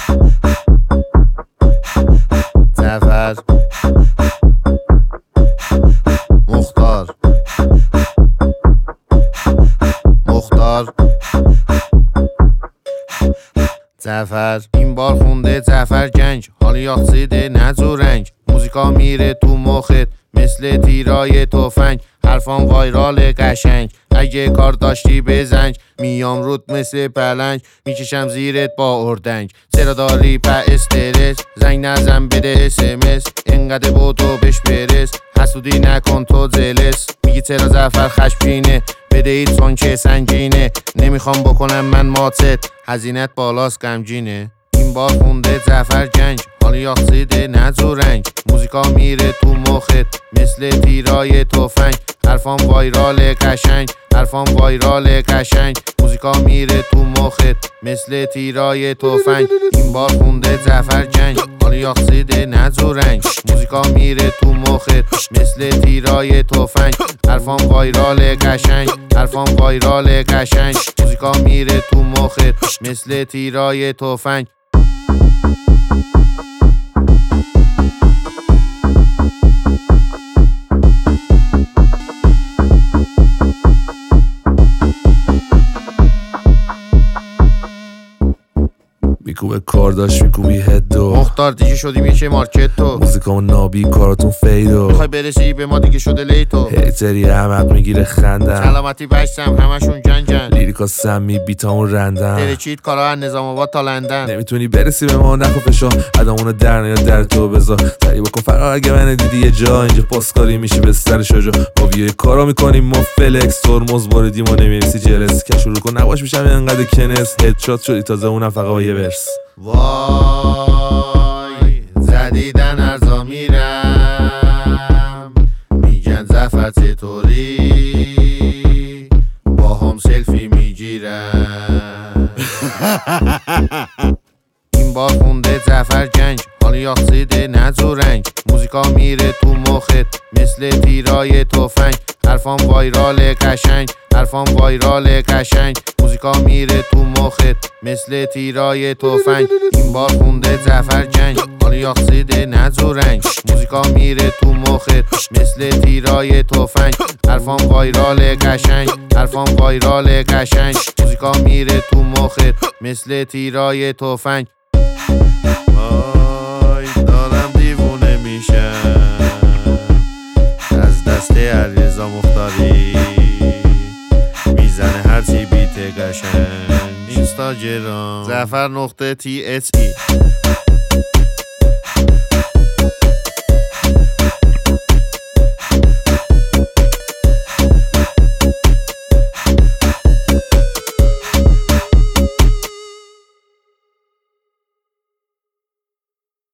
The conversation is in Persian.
زفر مختار زفر این بار خونده زفر گنج حالی یاخسیده نزو رنگ موزیکا میره تو مخت مثل تیرای تفنگ حرفان وایرال قشنگ اگه کار داشتی بزنگ میام رود مثل پلنگ میکشم زیرت با اردنگ چرا داری په استرس زنگ نزن بده اسمس انقدر بودو بش برس حسودی نکن تو زلس میگی چرا زفر خشمگینه بده ایت چون که سنگینه نمیخوام بکنم من ماتت هزینت بالاست غمگینه این بار خونده زفر گنج حالی یاخسیده نزو رنگ موزیکا میره تو مخت مثل تیرای تفنگ حرفان وایرال قشنگ حرفان وایرال قشنگ موزیکا میره تو مخت مثل تیرای تفنگ این بار خونده زفر گنج حالی یاخسیده نزو رنگ موزیکا میره تو مخت مثل تیرای تفنگ حرفان وایرال قشنگ حرفان وایرال قشنگ موزیکا میره تو مخت مثل تیرای تفنگ میکوبه کار داشت میکوبی هدو مختار دیگه شدیم یه مارکت تو موزیکامون نابی کاراتون فیدو میخوای برسی به ما دیگه شده لیتو هیتری احمق میگیره خندم سلامتی بشتم همشون جنجن لیریکا سمی بیتامون رندم درچید کارا از نظام آباد تا لندن نمیتونی برسی به ما نخو فشا ادامونو در نیا در تو بذار سریع بکن فرار اگه من دیدی یه جا اینجا پاسکاری میشی به سر شجا ما ویای کارا میکنیم ما فلکس ترمز باردیم و نمیرسی جلس که شروع کن نباش میشم انقدر کنس هدشات شدی تازه اونم فقط با یه ورس وای زدیدن ارزا میرم میگن زفر چطوری با هم سلفی میگیرم این بار خونده زفر گنج حالی یاخسیده نزو رنگ موزیکا میره تو مخت مثل تیرای تفنگ حرفان وایرال قشنگ حرفان وایرال قشنگ موزیکا میره تو مخت مثل تیرای تفنگ این بار خونده زفر گنج حالی یاخسیده نزو رنگ موزیکا میره تو مخت مثل تیرای تفنگ حرفان وایرال قشنگ حرفان وایرال قشنگ موزیکا میره تو مخت مثل تیرای تفنگ وای دارم دیوونه میشم از دست علیرضا مختاری میزنه هرچی بیت قشنگ اینستاگرام زفر نقطه TSE